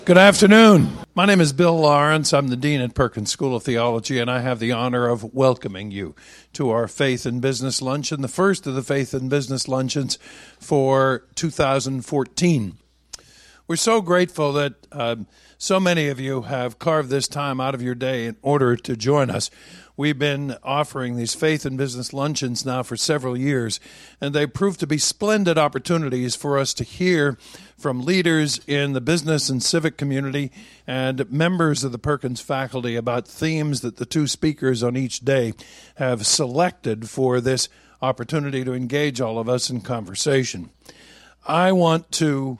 Good afternoon. My name is Bill Lawrence. I'm the Dean at Perkins School of Theology, and I have the honor of welcoming you to our Faith and Business Luncheon, the first of the Faith and Business Luncheons for 2014. We're so grateful that so many of you have carved this time out of your day in order to join us. We've been offering these Faith and Business Luncheons now for several years, and they prove to be splendid opportunities for us to hear from leaders in the business and civic community and members of the Perkins faculty about themes that the two speakers on each day have selected for this opportunity to engage all of us in conversation. I want to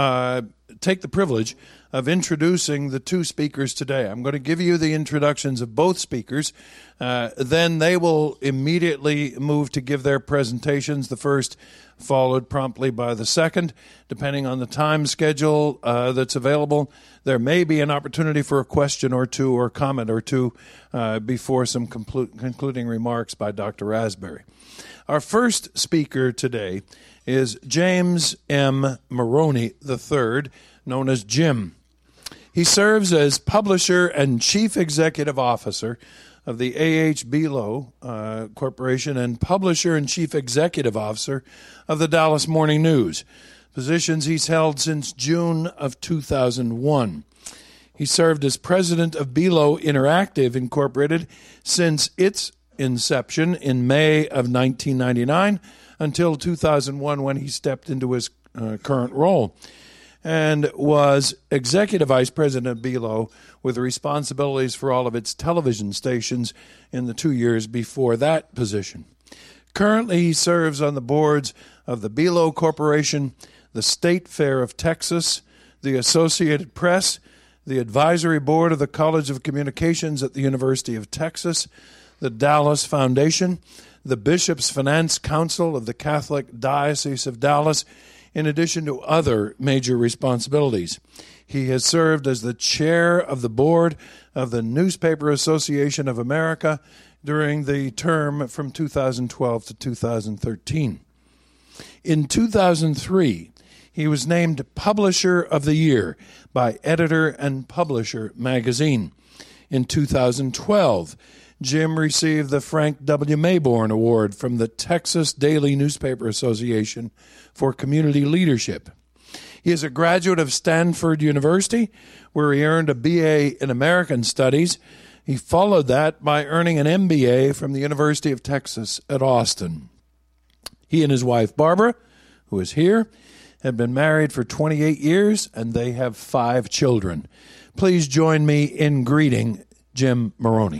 take the privilege of introducing the two speakers today. I'm going to give you the introductions of both speakers. Then they will immediately move to give their presentations, the first followed promptly by the second. Depending on the time schedule that's available, there may be an opportunity for a question or two or comment or two before some concluding remarks by Dr. Raspberry. Our first speaker today is James M. Maroney III, known as Jim. He serves as publisher and chief executive officer of the A.H. Belo Corporation and publisher and chief executive officer of the Dallas Morning News, positions he's held since June of 2001. He served as president of Belo Interactive Incorporated since its inception in May of 1999 until 2001 when he stepped into his current role, and was executive vice president of Belo with responsibilities for all of its television stations in the 2 years before that position. Currently, he serves on the boards of the Belo Corporation, the State Fair of Texas, the Associated Press, the advisory board of the College of Communications at the University of Texas, the Dallas Foundation, the Bishops' Finance Council of the Catholic Diocese of Dallas, in addition to other major responsibilities. He has served as the chair of the board of the Newspaper Association of America during the term from 2012 to 2013. In 2003, he was named Publisher of the Year by Editor and Publisher magazine. In 2012, Jim received the Frank W. Mayborn Award from the Texas Daily Newspaper Association for Community Leadership. He is a graduate of Stanford University, where he earned a BA in American Studies. He followed that by earning an MBA from the University of Texas at Austin. He and his wife, Barbara, who is here, have been married for 28 years, and they have 5 children. Please join me in greeting Jim Maroney.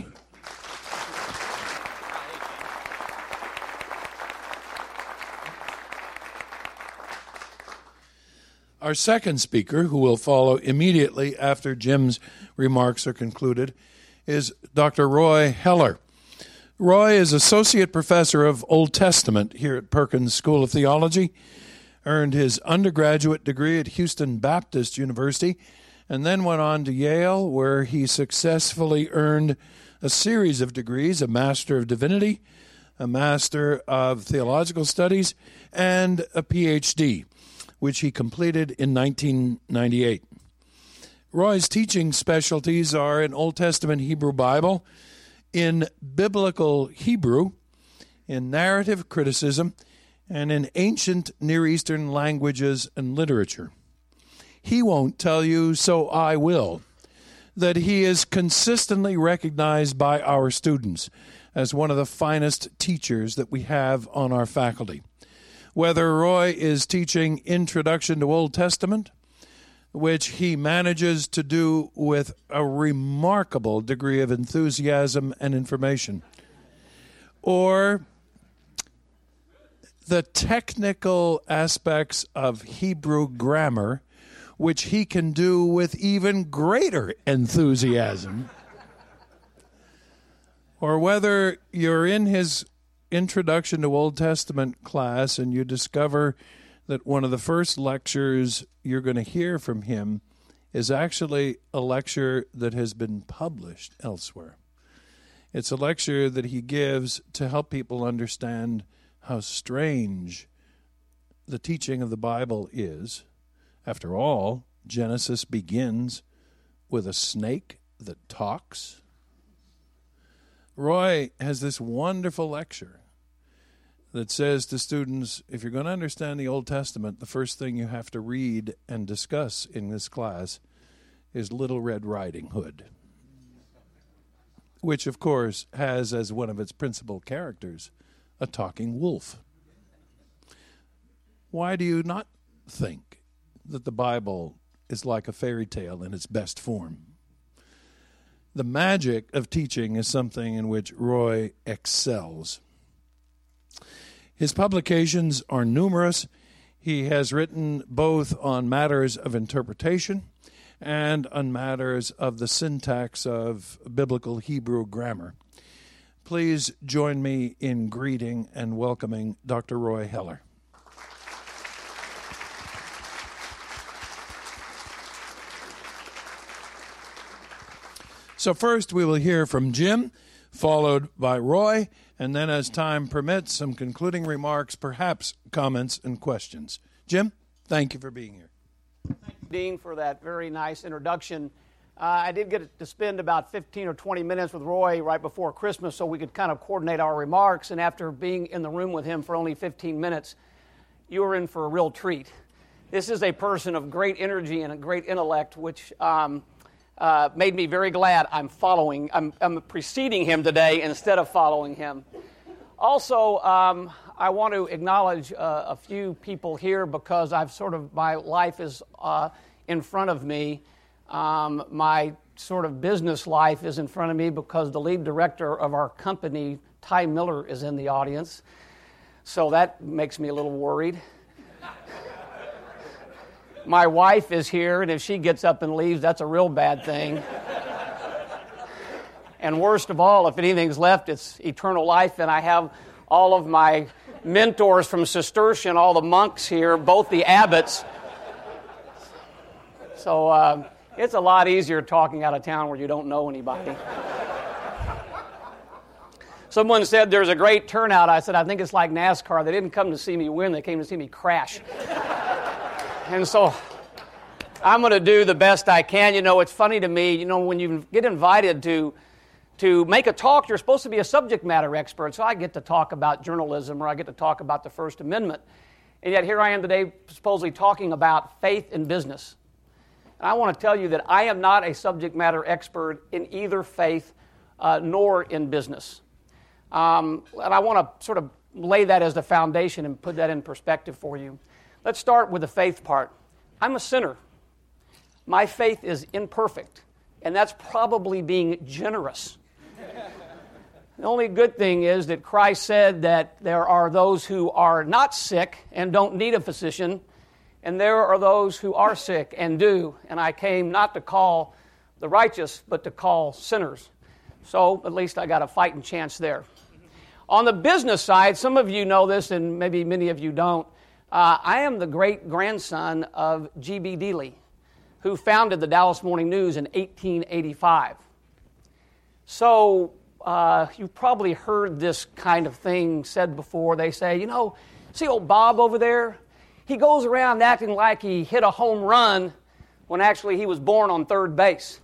Our second speaker, who will follow immediately after Jim's remarks are concluded, is Dr. Roy Heller. Roy is Associate Professor of Old Testament here at Perkins School of Theology, earned his undergraduate degree at Houston Baptist University, and then went on to Yale, where he successfully earned a series of degrees, a Master of Divinity, a Master of Theological Studies, and a PhD, which he completed in 1998. Roy's teaching specialties are in Old Testament Hebrew Bible, in Biblical Hebrew, in narrative criticism, and in ancient Near Eastern languages and literature. He won't tell you, so I will, that he is consistently recognized by our students as one of the finest teachers that we have on our faculty. Whether Roy is teaching Introduction to Old Testament, which he manages to do with a remarkable degree of enthusiasm and information, or the technical aspects of Hebrew grammar, which he can do with even greater enthusiasm, or whether you're in his Introduction to Old Testament class and you discover that one of the first lectures you're going to hear from him is actually a lecture that has been published elsewhere. It's a lecture that he gives to help people understand how strange the teaching of the Bible is. After all, Genesis begins with a snake that talks. Roy has this wonderful lecture that says to students, if you're going to understand the Old Testament, the first thing you have to read and discuss in this class is Little Red Riding Hood, which, of course, has as one of its principal characters a talking wolf. Why do you not think that the Bible is like a fairy tale in its best form? The magic of teaching is something in which Roy excels. His publications are numerous. He has written both on matters of interpretation and on matters of the syntax of biblical Hebrew grammar. Please join me in greeting and welcoming Dr. Roy Heller. So first we will hear from Jim, followed by Roy, and then as time permits, some concluding remarks, perhaps comments and questions. Jim, thank you for being here. Thank you, Dean, for that very nice introduction. I did get to spend about 15 or 20 minutes with Roy right before Christmas so we could kind of coordinate our remarks, and after being in the room with him for only 15 minutes, you were in for a real treat. This is a person of great energy and a great intellect, which made me very glad I'm preceding him today instead of following him. Also, I want to acknowledge a few people here because my life is in front of me. My sort of business life is in front of me because the lead director of our company, Ty Miller, is in the audience. So that makes me a little worried. My wife is here, and if she gets up and leaves, that's a real bad thing. And worst of all, if anything's left, it's eternal life, and I have all of my mentors from Cistercian, all the monks here, both the abbots. So it's a lot easier talking out of town where you don't know anybody. Someone said there's a great turnout. I said, I think it's like NASCAR. They didn't come to see me win, they came to see me crash. And so I'm going to do the best I can. You know, it's funny to me, when you get invited to make a talk, you're supposed to be a subject matter expert. So I get to talk about journalism or I get to talk about the First Amendment. And yet here I am today supposedly talking about faith in business. And I want to tell you that I am not a subject matter expert in either faith nor in business. And I want to sort of lay that as the foundation and put that in perspective for you. Let's start with the faith part. I'm a sinner. My faith is imperfect, and that's probably being generous. The only good thing is that Christ said that there are those who are not sick and don't need a physician, and there are those who are sick and do. And I came not to call the righteous, but to call sinners. So at least I got a fighting chance there. On the business side, some of you know this, and maybe many of you don't. I am the great-grandson of G.B. Dealey, who founded the Dallas Morning News in 1885. So you've probably heard this kind of thing said before. They say, see old Bob over there? He goes around acting like he hit a home run when actually he was born on third base.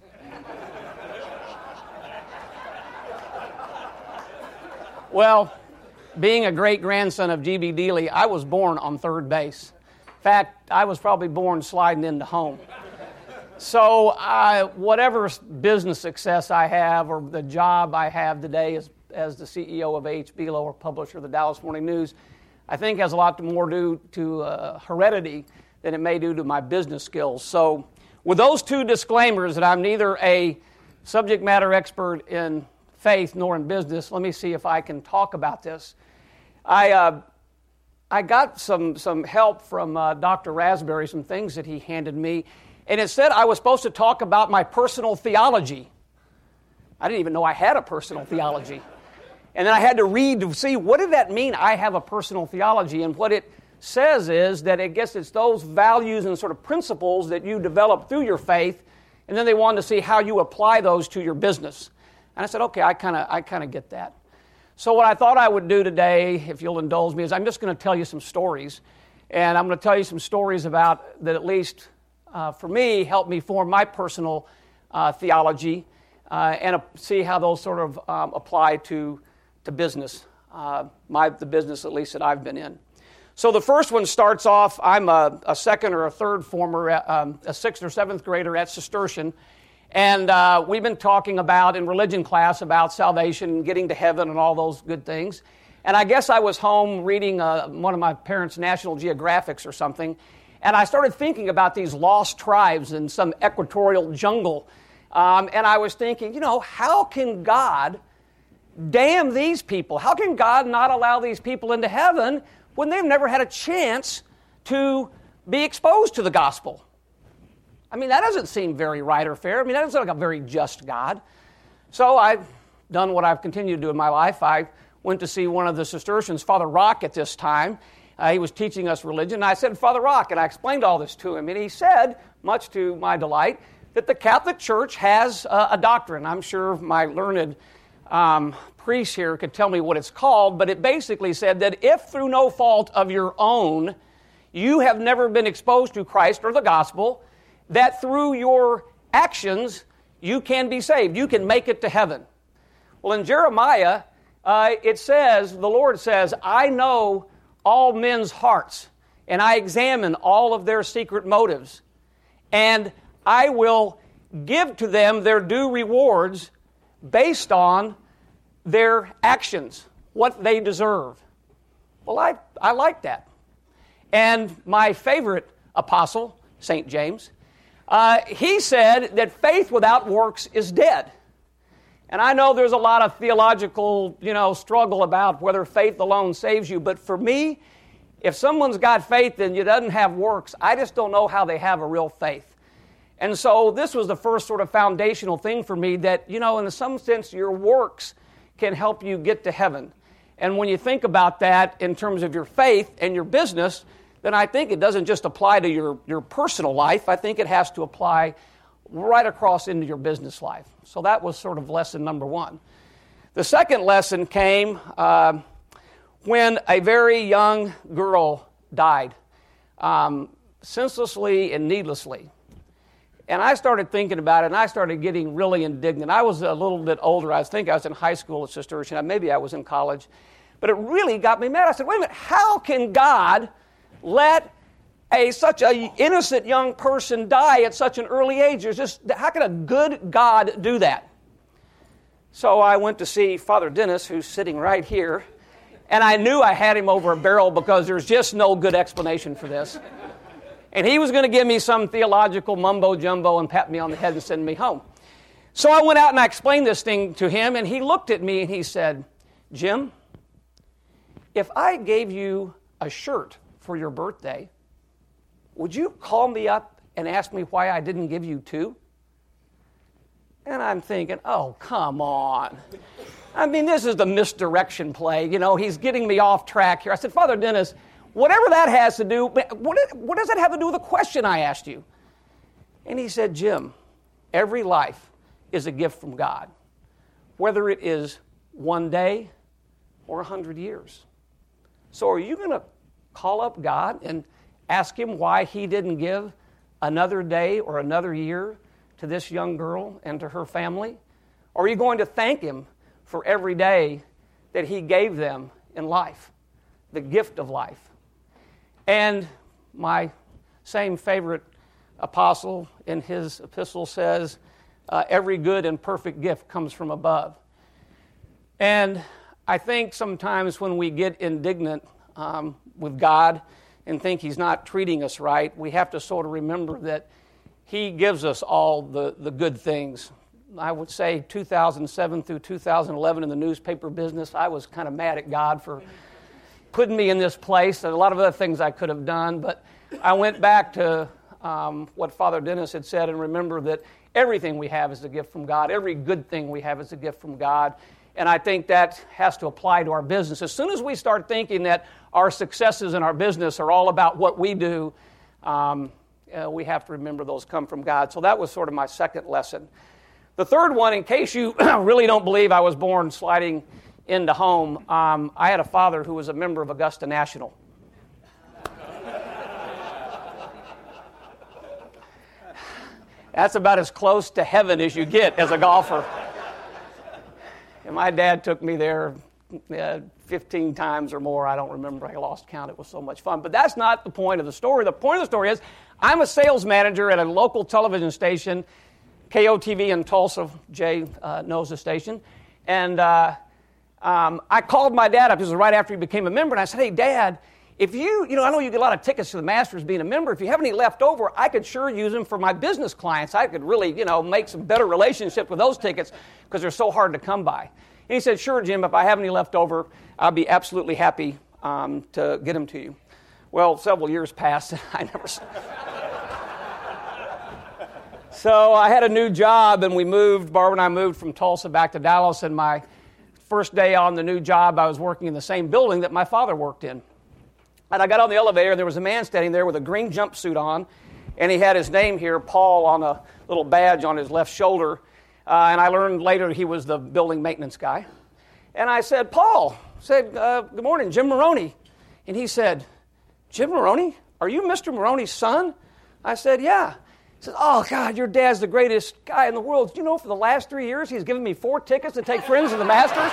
Well, being a great-grandson of G.B. Dealey, I was born on third base. In fact, I was probably born sliding into home. So whatever business success I have or the job I have today as the CEO of A.H. Belo, or publisher of the Dallas Morning News, I think has a lot more due to heredity than it may do to my business skills. So with those two disclaimers that I'm neither a subject matter expert in faith nor in business, let me see if I can talk about this. I got some help from Dr. Raspberry, some things that he handed me, and it said I was supposed to talk about my personal theology. I didn't even know I had a personal theology. And then I had to read to see, what did that mean, I have a personal theology? And what it says is that it's those values and sort of principles that you develop through your faith, and then they wanted to see how you apply those to your business. And I said, okay, I kind of get that. So what I thought I would do today, if you'll indulge me, is I'm just going to tell you some stories. And I'm going to tell you some stories about that at least for me, helped me form my personal theology and see how those sort of apply to business, the business at least that I've been in. So the first one starts off, I'm a second or a third former, a sixth or seventh grader at Cistercian, and we've been talking about in religion class about salvation, getting to heaven and all those good things. And I guess I was home reading one of my parents' National Geographics or something, and I started thinking about these lost tribes in some equatorial jungle. And I was thinking, how can God damn these people? How can God not allow these people into heaven when they've never had a chance to be exposed to the gospel? I mean, that doesn't seem very right or fair. I mean, that doesn't sound like a very just God. So I've done what I've continued to do in my life. I went to see one of the Cistercians, Father Rock, at this time. He was teaching us religion. And I said, Father Rock, and I explained all this to him. And he said, much to my delight, that the Catholic Church has a doctrine. I'm sure my learned priest here could tell me what it's called, but it basically said that if through no fault of your own you have never been exposed to Christ or the gospel, that through your actions you can be saved. You can make it to heaven. Well, in Jeremiah, it says, the Lord says, I know all men's hearts, and I examine all of their secret motives, and I will give to them their due rewards based on their actions, what they deserve. Well, I like that. And my favorite apostle, St. James, he said that faith without works is dead. And I know there's a lot of theological, struggle about whether faith alone saves you. But for me, if someone's got faith and you doesn't have works, I just don't know how they have a real faith. And so this was the first sort of foundational thing for me that, in some sense, your works can help you get to heaven. And when you think about that in terms of your faith and your business, then I think it doesn't just apply to your personal life. I think it has to apply right across into your business life. So that was sort of lesson number one. The second lesson came when a very young girl died, senselessly and needlessly. And I started thinking about it, and I started getting really indignant. I was a little bit older. I think I was in high school at Cistercian. Maybe I was in college. But it really got me mad. I said, wait a minute, how can God let such an innocent young person die at such an early age? How can a good God do that? So I went to see Father Dennis, who's sitting right here, and I knew I had him over a barrel because there's just no good explanation for this. And he was going to give me some theological mumbo-jumbo and pat me on the head and send me home. So I went out and I explained this thing to him, and he looked at me and he said, Jim, if I gave you a shirt for your birthday, would you call me up and ask me why I didn't give you two? And I'm thinking, oh, come on. I mean, this is the misdirection play. He's getting me off track here. I said, Father Dennis, whatever that has to do, what does that have to do with the question I asked you? And he said, Jim, every life is a gift from God, whether it is one day or 100 years. So are you going to call up God and ask him why he didn't give another day or another year to this young girl and to her family? Or are you going to thank him for every day that he gave them in life, the gift of life? And my same favorite apostle in his epistle says, every good and perfect gift comes from above. And I think sometimes when we get indignant with God and think he's not treating us right, we have to sort of remember that he gives us all the good things. I would say 2007 through 2011 in the newspaper business, I was kind of mad at God for putting me in this place. There's a lot of other things I could have done, but I went back to what Father Dennis had said and remember that everything we have is a gift from God. Every good thing we have is a gift from God. And I think that has to apply to our business. As soon as we start thinking that our successes in our business are all about what we do, we have to remember those come from God. So that was sort of my second lesson. The third one, in case you really don't believe I was born sliding into home, I had a father who was a member of Augusta National. That's about as close to heaven as you get as a golfer. And my dad took me there 15 times or more. I don't remember. I lost count. It was so much fun. But that's not the point of the story. The point of the story is I'm a sales manager at a local television station, KOTV in Tulsa. Jay knows the station. And I called my dad up. This was right after he became a member. And I said, hey, Dad, if I know you get a lot of tickets to the Masters being a member. If you have any left over, I could sure use them for my business clients. I could really, make some better relationships with those tickets because they're so hard to come by. And he said, sure, Jim, if I have any left over, I'll be absolutely happy to get them to you. Well, several years passed. I never saw. So I had a new job, and Barbara and I moved from Tulsa back to Dallas, and my first day on the new job, I was working in the same building that my father worked in. And I got on the elevator, and there was a man standing there with a green jumpsuit on, and he had his name here, Paul, on a little badge on his left shoulder. And I learned later he was the building maintenance guy. And I said, Paul, good morning, Jim Maroney. And he said, Jim Maroney? Are you Mr. Maroney's son? I said, yeah. He said, oh, God, your dad's the greatest guy in the world. Do you know for the last 3 years he's given me 4 tickets to take friends to the Masters?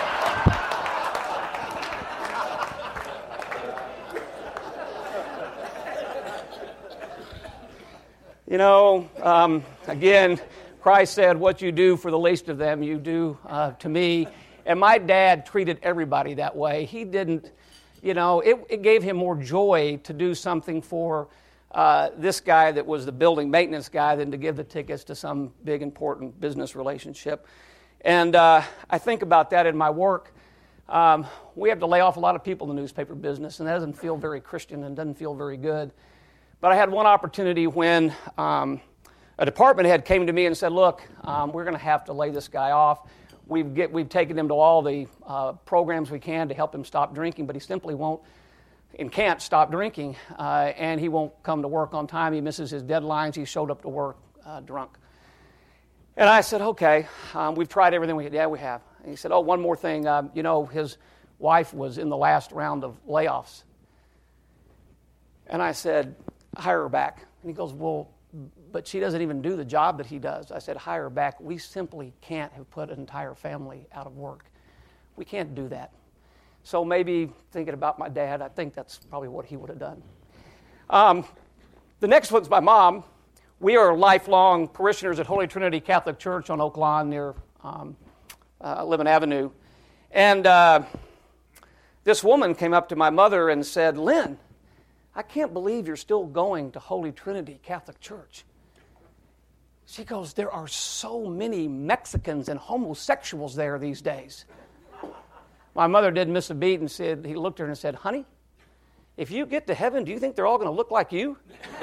Again, Christ said, what you do for the least of them, you do to me. And my dad treated everybody that way. He didn't, it gave him more joy to do something for this guy that was the building maintenance guy than to give the tickets to some big, important business relationship. And I think about that in my work. We have to lay off a lot of people in the newspaper business, and that doesn't feel very Christian and doesn't feel very good. But I had one opportunity when a department head came to me and said, look, we're going to have to lay this guy off. We've taken him to all the programs we can to help him stop drinking, but he simply won't and can't stop drinking, and he won't come to work on time. He misses his deadlines. He showed up to work drunk. And I said, okay, we've tried everything we could. Yeah, we have. And he said, oh, one more thing. His wife was in the last round of layoffs. And I said, hire her back. And he goes, well, but she doesn't even do the job that he does. I said, hire her back. We simply can't have put an entire family out of work. We can't do that. So maybe thinking about my dad, I think that's probably what he would have done. The next one's my mom. We are lifelong parishioners at Holy Trinity Catholic Church on Oak Lawn near Living Avenue. And this woman came up to my mother and said, Lynn, I can't believe you're still going to Holy Trinity Catholic Church. She goes, there are so many Mexicans and homosexuals there these days. My mother didn't miss a beat and said, he looked at her and said, honey, if you get to heaven, do you think they're all going to look like you?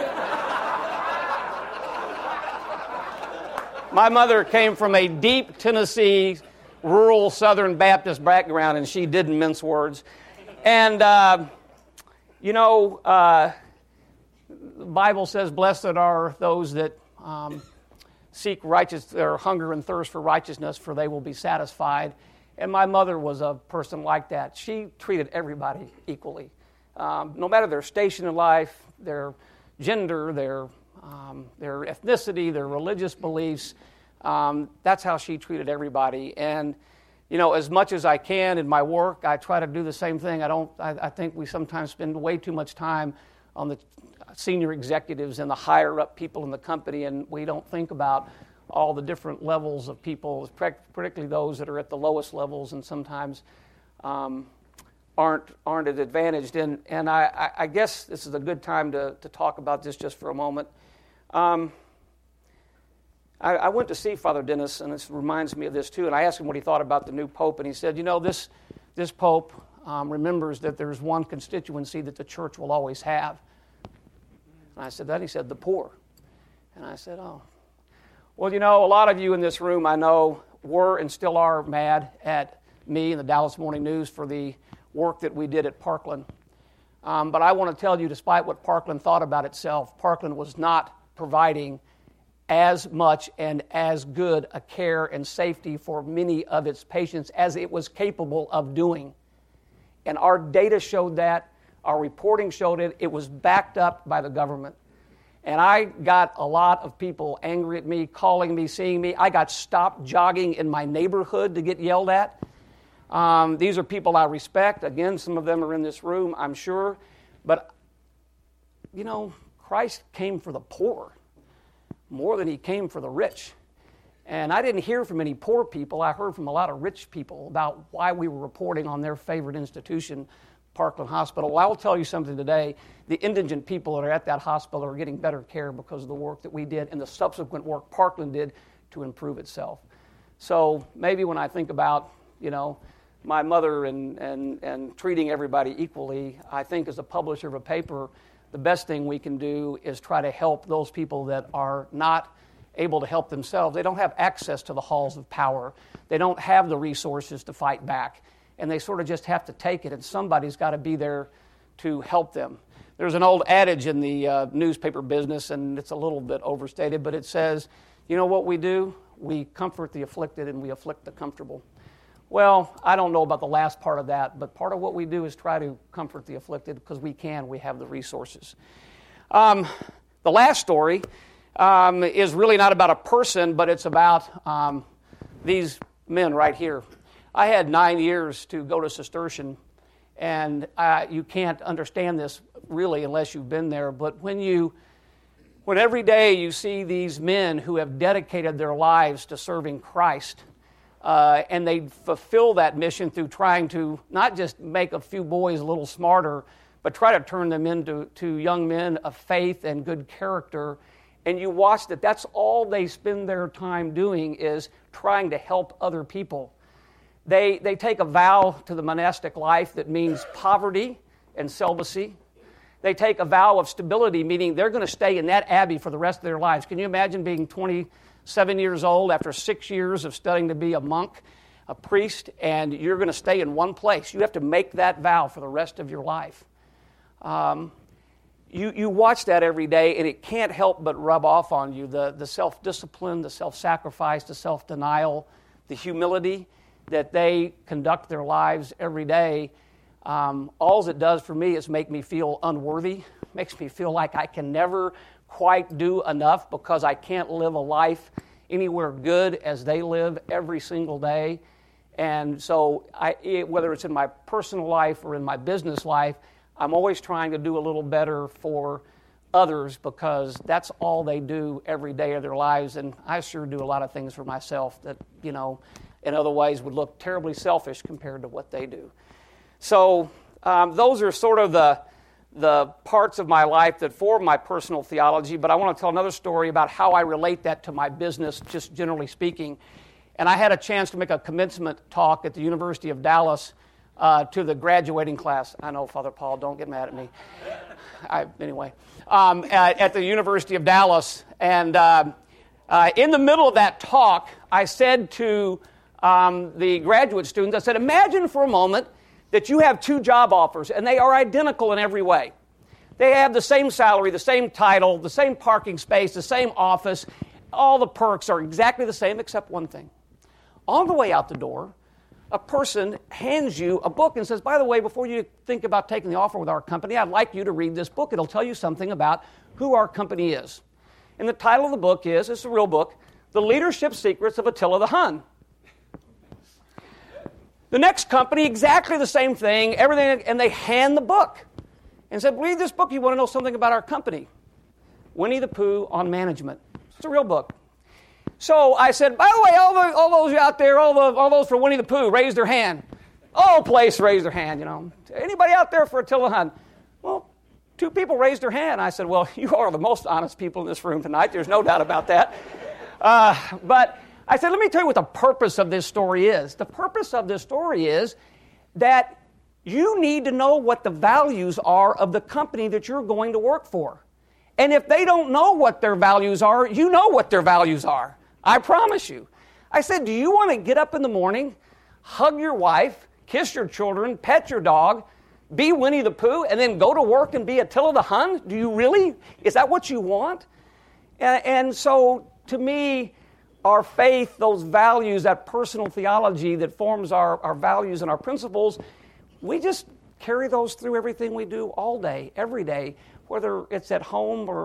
My mother came from a deep Tennessee, rural Southern Baptist background, and she didn't mince words. And, the Bible says, blessed are those that seek righteousness, or hunger and thirst for righteousness, for they will be satisfied. And my mother was a person like that. She treated everybody equally, no matter their station in life, their gender, their ethnicity, their religious beliefs. That's how she treated everybody. And, as much as I can in my work, I try to do the same thing. I think we sometimes spend way too much time on the senior executives and the higher up people in the company, and we don't think about all the different levels of people, particularly those that are at the lowest levels and sometimes aren't as advantaged. And I guess this is a good time to talk about this just for a moment. I went to see Father Dennis, and this reminds me of this too, and I asked him what he thought about the new Pope, and he said, this Pope remembers that there's one constituency that the church will always have. And I said that, he said, the poor. And I said, oh. Well, a lot of you in this room, I know, were and still are mad at me and the Dallas Morning News for the work that we did at Parkland. But I want to tell you, despite what Parkland thought about itself, Parkland was not providing as much and as good a care and safety for many of its patients as it was capable of doing. And our data showed that. Our reporting showed it. It was backed up by the government. And I got a lot of people angry at me, calling me, seeing me. I got stopped jogging in my neighborhood to get yelled at. These are people I respect. Again, some of them are in this room, I'm sure. But, you know, Christ came for the poor more than he came for the rich. And I didn't hear from any poor people. I heard from a lot of rich people about why we were reporting on their favorite institution, Parkland Hospital. Well, I will tell you something today. The indigent people that are at that hospital are getting better care because of the work that we did and the subsequent work Parkland did to improve itself. So maybe when I think about, you know, my mother and treating everybody equally, I think as a publisher of a paper, the best thing we can do is try to help those people that are not able to help themselves. They don't have access to the halls of power. They don't have the resources to fight back. And they sort of just have to take it, and somebody's got to be there to help them. There's an old adage in the newspaper business, and it's a little bit overstated, but it says, you know what we do? We comfort the afflicted and we afflict the comfortable. Well, I don't know about the last part of that, but part of what we do is try to comfort the afflicted because we have the resources. The last story is really not about a person, but it's about these men right here. I had 9 years to go to Cistercian, and you can't understand this really unless you've been there, but when every day you see these men who have dedicated their lives to serving Christ, and they fulfill that mission through trying to not just make a few boys a little smarter, but try to turn them into young men of faith and good character. And you watch that's all they spend their time doing is trying to help other people. They take a vow to the monastic life that means poverty and celibacy. They take a vow of stability, meaning they're going to stay in that abbey for the rest of their lives. Can you imagine being 27 years old after 6 years of studying to be a monk, a priest, and you're going to stay in one place? You have to make that vow for the rest of your life. You watch that every day, and it can't help but rub off on you. The self-discipline, the self-sacrifice, the self-denial, the humility that they conduct their lives every day. All it does for me is make me feel unworthy, makes me feel like I can never quite do enough because I can't live a life anywhere good as they live every single day. And so whether it's in my personal life or in my business life, I'm always trying to do a little better for others because that's all they do every day of their lives. And I sure do a lot of things for myself that, you know, in other ways would look terribly selfish compared to what they do. So those are sort of the parts of my life that form my personal theology, but I want to tell another story about how I relate that to my business, just generally speaking. And I had a chance to make a commencement talk at the University of Dallas to the graduating class. I know, Father Paul, don't get mad at me. Anyway, at the University of Dallas. And in the middle of that talk, I said to the graduate students, I said, imagine for a moment that you have two job offers, and they are identical in every way. They have the same salary, the same title, the same parking space, the same office. All the perks are exactly the same except one thing. On the way out the door, a person hands you a book and says, by the way, before you think about taking the offer with our company, I'd like you to read this book. It'll tell you something about who our company is. And the title of the book is, it's a real book, The Leadership Secrets of Attila the Hun. The next company, exactly the same thing, everything, and they hand the book and said, read this book, you want to know something about our company. Winnie the Pooh on Management. It's a real book. So I said, by the way, all those out there, all those for Winnie the Pooh, raise their hand. All place raised their hand, you know. Anybody out there for Attila Hun? Well, 2 people raised their hand. I said, well, you are the most honest people in this room tonight. There's no doubt about that. But I said, let me tell you what the purpose of this story is. The purpose of this story is that you need to know what the values are of the company that you're going to work for. And if they don't know what their values are, you know what their values are. I promise you. I said, do you want to get up in the morning, hug your wife, kiss your children, pet your dog, be Winnie the Pooh, and then go to work and be Attila the Hun? Do you really? Is that what you want? And so, to me, our faith, those values, that personal theology that forms our values and our principles, we just carry those through everything we do all day, every day, whether it's at home or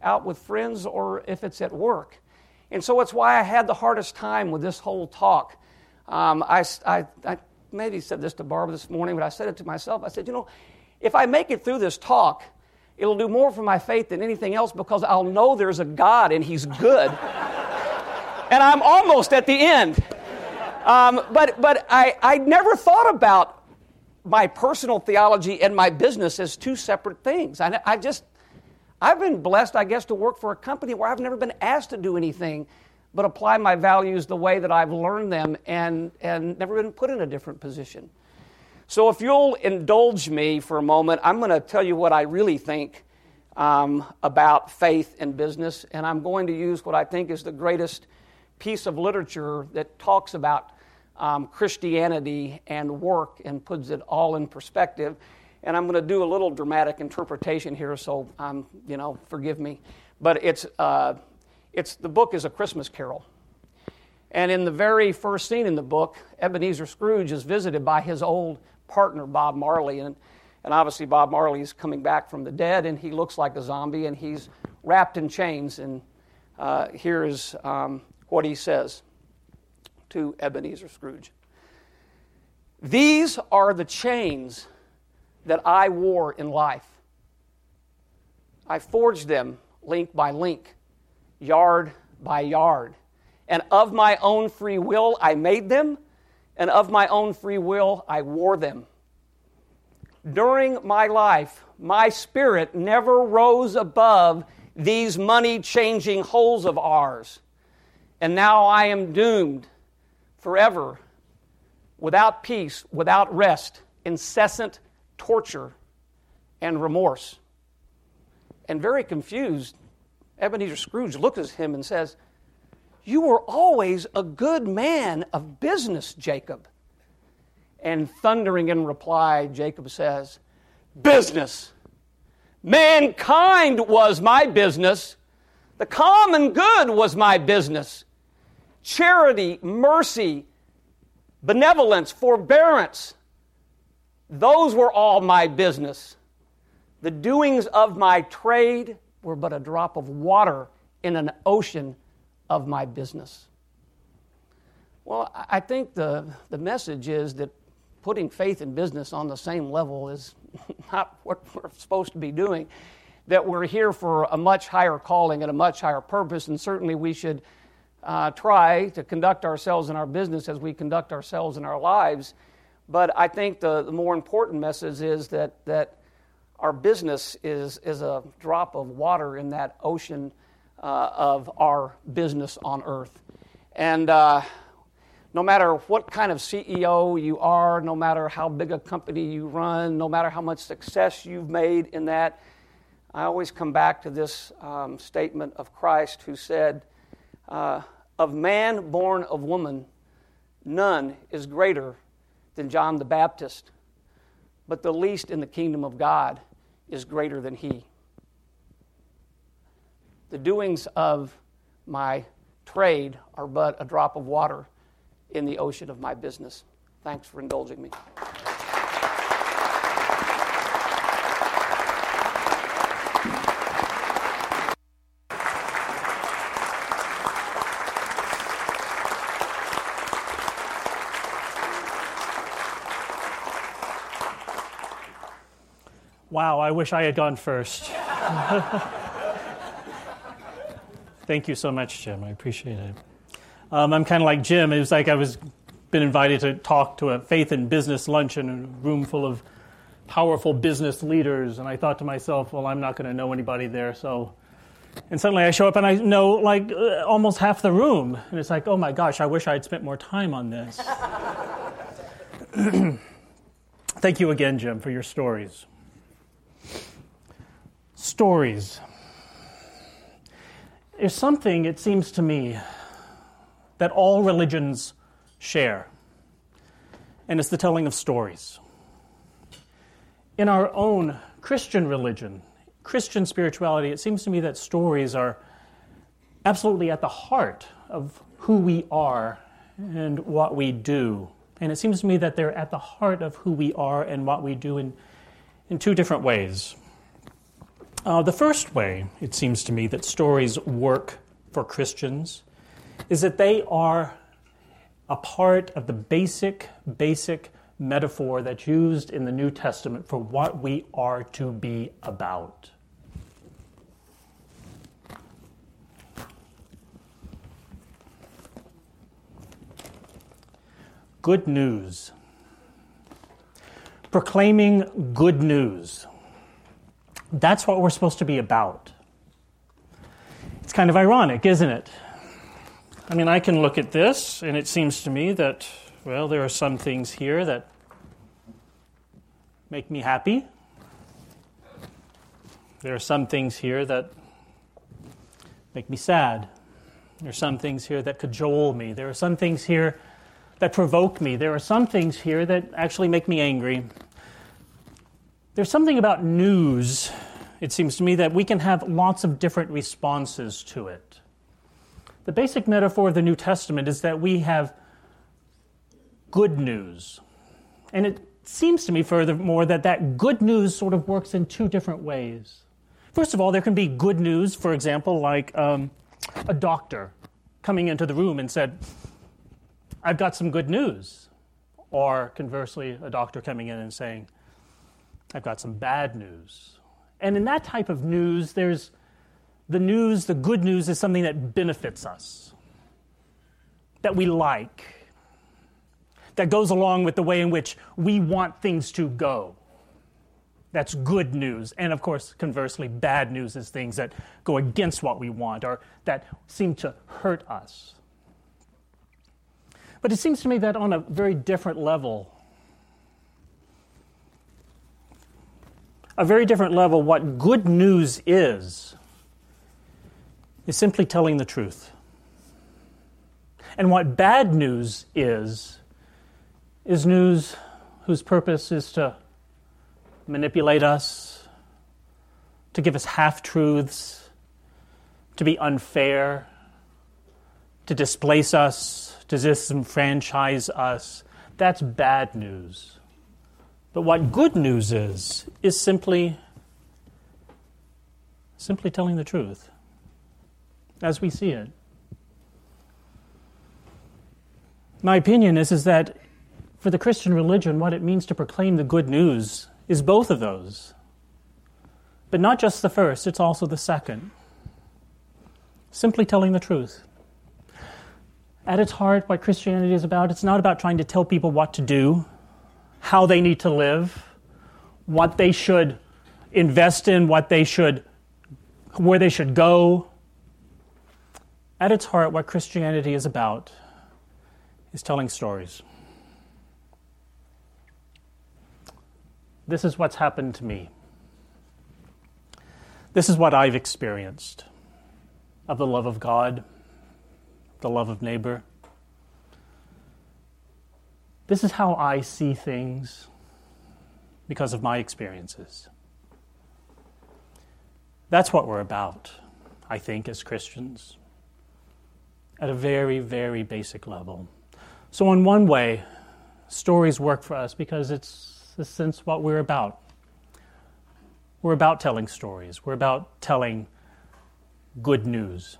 out with friends or if it's at work. And so it's why I had the hardest time with this whole talk. I maybe said this to Barbara this morning, but I said it to myself. I said, if I make it through this talk, it'll do more for my faith than anything else because I'll know there's a God and He's good. And I'm almost at the end. But I never thought about my personal theology and my business as two separate things. I've been blessed, I guess, to work for a company where I've never been asked to do anything but apply my values the way that I've learned them and never been put in a different position. So if you'll indulge me for a moment, I'm going to tell you what I really think about faith and business, and I'm going to use what I think is the greatest piece of literature that talks about Christianity and work and puts it all in perspective. And I'm going to do a little dramatic interpretation here, so forgive me. But the book is A Christmas Carol. And in the very first scene in the book, Ebenezer Scrooge is visited by his old partner, Bob Marley. And obviously Bob Marley is coming back from the dead, and he looks like a zombie, and he's wrapped in chains. And here is what he says to Ebenezer Scrooge. "These are the chains that I wore in life. I forged them link by link, yard by yard. And of my own free will I made them, and of my own free will I wore them. During my life, my spirit never rose above these money-changing holes of ours. And now I am doomed forever, without peace, without rest, incessant torture and remorse." And very confused, Ebenezer Scrooge looks at him and says, "You were always a good man of business, Jacob." And thundering in reply, Jacob says, "Business! Mankind was my business. The common good was my business. Charity, mercy, benevolence, forbearance, those were all my business. The doings of my trade were but a drop of water in an ocean of my business." Well, I think the message is that putting faith and business on the same level is not what we're supposed to be doing, that we're here for a much higher calling and a much higher purpose, and certainly we should try to conduct ourselves in our business as we conduct ourselves in our lives. But I think the more important message is that our business is a drop of water in that ocean of our business on earth. And no matter what kind of CEO you are, no matter how big a company you run, no matter how much success you've made in that, I always come back to this statement of Christ, who said, "Of man born of woman, none is greater than John the Baptist, but the least in the kingdom of God is greater than he." The doings of my trade are but a drop of water in the ocean of my business. Thanks for indulging me. Wow, I wish I had gone first. Thank you so much, Jim. I appreciate it. I'm kind of like Jim. It was like I was been invited to talk to a faith and business lunch in a room full of powerful business leaders, and I thought to myself, well, I'm not going to know anybody there. And suddenly I show up and I know almost half the room, and it's like, oh my gosh, I wish I had spent more time on this. Thank you again, Jim, for your stories. Stories. There's something, it seems to me, that all religions share, and it's the telling of stories. In our own Christian religion, Christian spirituality, it seems to me that stories are absolutely at the heart of who we are and what we do. And it seems to me that they're at the heart of who we are and what we do in two different ways. The first way, it seems to me, that stories work for Christians is that they are a part of the basic metaphor that's used in the New Testament for what we are to be about. Good news. Proclaiming good news. That's what we're supposed to be about. It's kind of ironic, isn't it? I mean, I can look at this, and it seems to me that, well, there are some things here that make me happy. There are some things here that make me sad. There are some things here that cajole me. There are some things here that provoke me. There are some things here that actually make me angry. There's something about news, it seems to me, that we can have lots of different responses to it. The basic metaphor of the New Testament is that we have good news. And it seems to me, furthermore, that good news sort of works in two different ways. First of all, there can be good news, for example, like a doctor coming into the room and said, "I've got some good news." Or conversely, a doctor coming in and saying, "I've got some bad news." And in that type of news, there's the good news is something that benefits us, that we like, that goes along with the way in which we want things to go. That's good news. And of course, conversely, bad news is things that go against what we want or that seem to hurt us. But it seems to me that on a very different level, what good news is simply telling the truth. And what bad news is news whose purpose is to manipulate us, to give us half-truths, to be unfair, to displace us, to disenfranchise us. That's bad news. But what good news is simply telling the truth as we see it. My opinion is that for the Christian religion, what it means to proclaim the good news is both of those. But not just the first, it's also the second. Simply telling the truth. At its heart, what Christianity is about, it's not about trying to tell people what to do, how they need to live, what they should invest in, where they should go. At its heart, what Christianity is about is telling stories. This is what's happened to me. This is what I've experienced of the love of God, the love of neighbor. This is how I see things because of my experiences. That's what we're about, I think, as Christians, at a very, very basic level. So in one way, stories work for us because it's, in a sense, what we're about. We're about telling stories. We're about telling good news.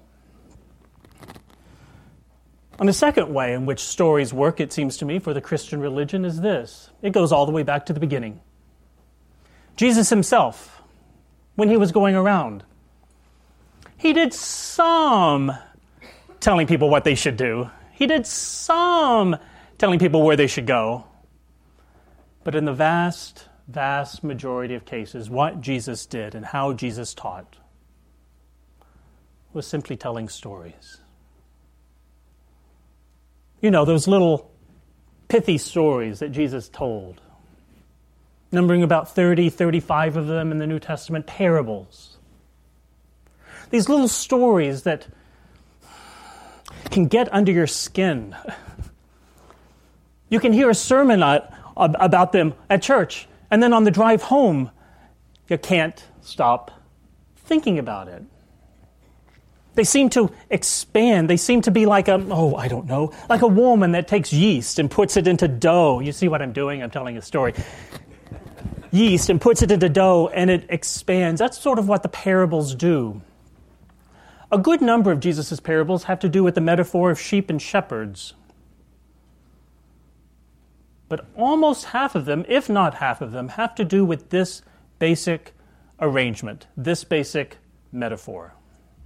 And the second way in which stories work, it seems to me, for the Christian religion is this. It goes all the way back to the beginning. Jesus himself, when he was going around, he did some telling people what they should do. He did some telling people where they should go. But in the vast, vast majority of cases, what Jesus did and how Jesus taught was simply telling stories. You know, those little pithy stories that Jesus told, numbering about 30, 35 of them in the New Testament, parables. These little stories that can get under your skin. You can hear a sermon about them at church, and then on the drive home, you can't stop thinking about it. They seem to expand. They seem to be like like a woman that takes yeast and puts it into dough. You see what I'm doing? I'm telling a story. yeast and puts it into dough and it expands. That's sort of what the parables do. A good number of Jesus' parables have to do with the metaphor of sheep and shepherds. But almost half of them, if not half of them, have to do with this basic arrangement, this basic metaphor.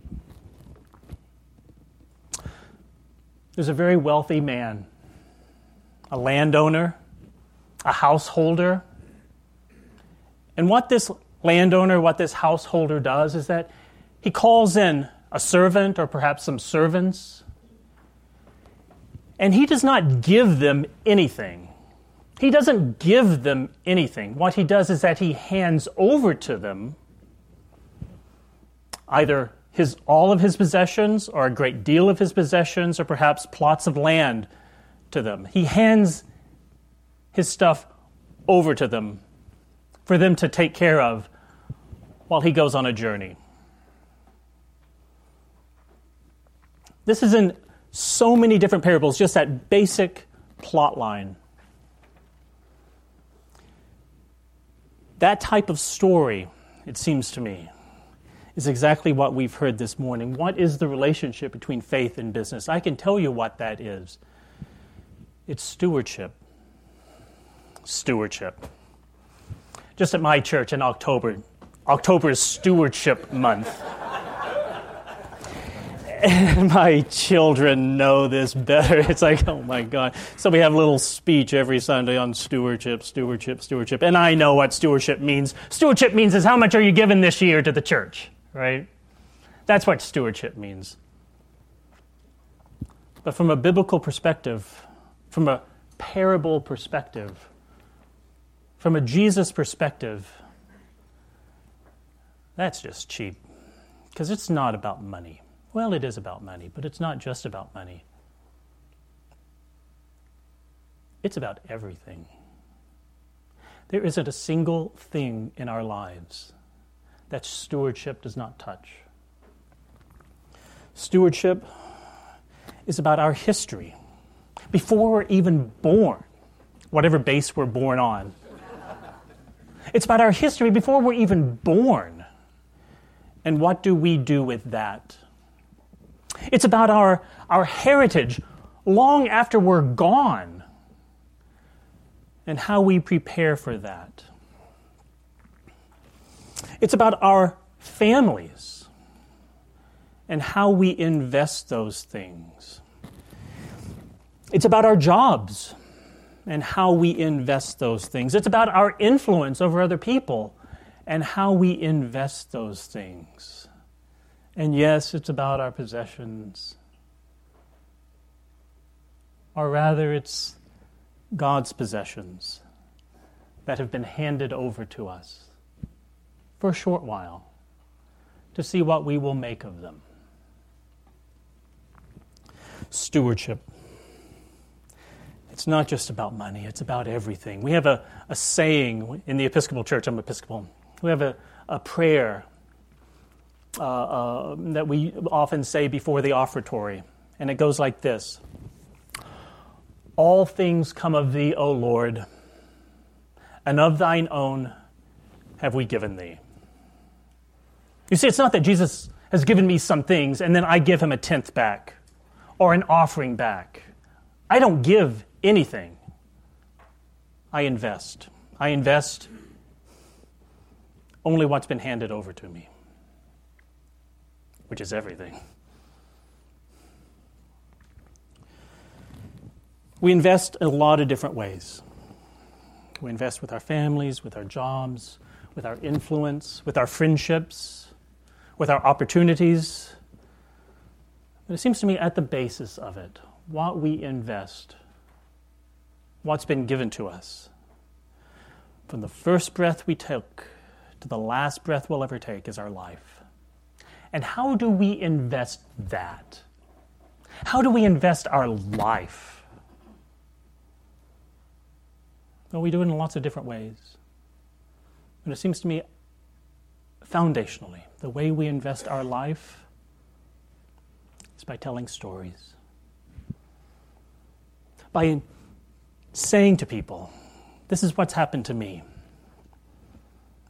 There's a very wealthy man, a landowner, a householder. And what this landowner, what this householder does is that he calls in a servant or perhaps some servants, and he does not give them anything. He doesn't give them anything. What he does is that he hands over to them either all of his possessions or a great deal of his possessions or perhaps plots of land to them. He hands his stuff over to them for them to take care of while he goes on a journey. This is in so many different parables, just that basic plot line. That type of story, it seems to me, is exactly what we've heard this morning. What is the relationship between faith and business? I can tell you what that is. It's stewardship. Stewardship. Just at my church in October is Stewardship Month. And my children know this better. It's like, oh my God. So we have a little speech every Sunday on stewardship. And I know what stewardship means. Stewardship means is how much are you giving this year to the church, right? That's what stewardship means. But from a biblical perspective, from a parable perspective, from a Jesus perspective, that's just cheap. Because it's not about money. Well, it is about money, but it's not just about money. It's about everything. There isn't a single thing in our lives that stewardship does not touch. Stewardship is about our history. Before we're even born, whatever base we're born on. It's about our history before we're even born. And what do we do with that? It's about our heritage long after we're gone and how we prepare for that. It's about our families and how we invest those things. It's about our jobs and how we invest those things. It's about our influence over other people and how we invest those things. And yes, it's about our possessions. Or rather, it's God's possessions that have been handed over to us for a short while to see what we will make of them. Stewardship. It's not just about money, it's about everything. We have a saying in the Episcopal Church, I'm Episcopal, we have a prayer that we often say before the offertory, and it goes like this. All things come of thee, O Lord, and of thine own have we given thee. You see, it's not that Jesus has given me some things and then I give him a tenth back or an offering back. I don't give anything. I invest. I invest only what's been handed over to me, which is everything. We invest in a lot of different ways. We invest with our families, with our jobs, with our influence, with our friendships, with our opportunities. But it seems to me at the basis of it, what we invest, what's been given to us, from the first breath we took to the last breath we'll ever take is our life. And how do we invest that? How do we invest our life? Well, we do it in lots of different ways. And it seems to me, foundationally, the way we invest our life is by telling stories. By saying to people, this is what's happened to me.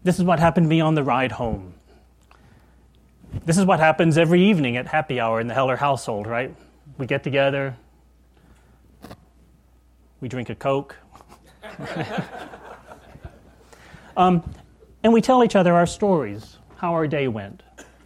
This is what happened to me on the ride home. This is what happens every evening at happy hour in the Heller household, right? We get together, we drink a Coke, and we tell each other our stories, how our day went.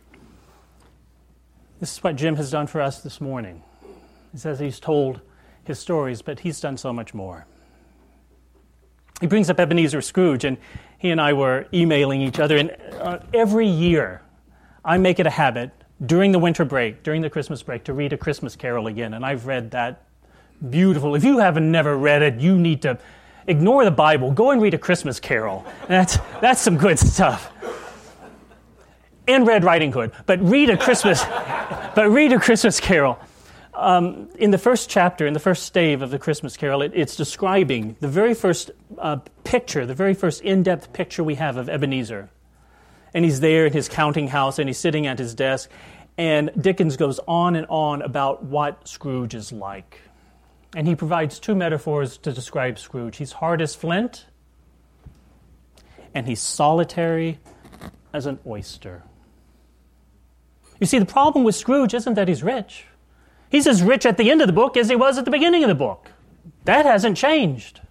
This is what Jim has done for us this morning. He says he's told his stories, but he's done so much more. He brings up Ebenezer Scrooge, and he and I were emailing each other, and every year I make it a habit during the winter break, during the Christmas break, to read A Christmas Carol again, and I've read that beautiful. If you haven't never read it, you need to ignore the Bible. Go and read A Christmas Carol. That's some good stuff. And Red Riding Hood, but read A Christmas Carol. In the first chapter, in the first stave of the Christmas Carol, it's describing the very first picture, the very first in-depth picture we have of Ebenezer. And he's there in his counting house, and he's sitting at his desk, and Dickens goes on and on about what Scrooge is like. And he provides two metaphors to describe Scrooge. He's hard as flint, and he's solitary as an oyster. You see, the problem with Scrooge isn't that he's rich. He's as rich at the end of the book as he was at the beginning of the book. That hasn't changed.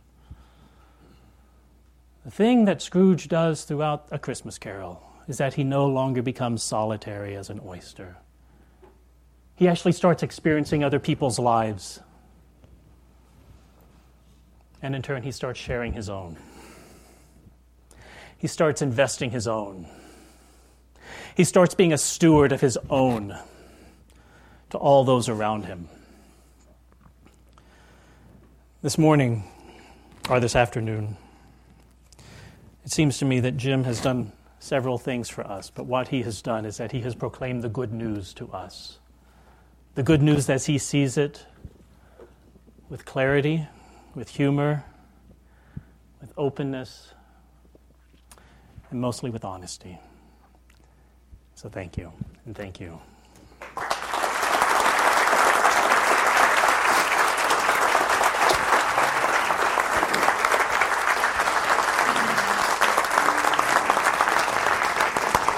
The thing that Scrooge does throughout A Christmas Carol is that he no longer becomes solitary as an oyster. He actually starts experiencing other people's lives. And in turn, he starts sharing his own. He starts investing his own. He starts being a steward of his own to all those around him. This morning, or this afternoon, it seems to me that Jim has done several things for us, but what he has done is that he has proclaimed the good news to us. The good news as he sees it, with clarity, with humor, with openness, and mostly with honesty. So thank you, and thank you.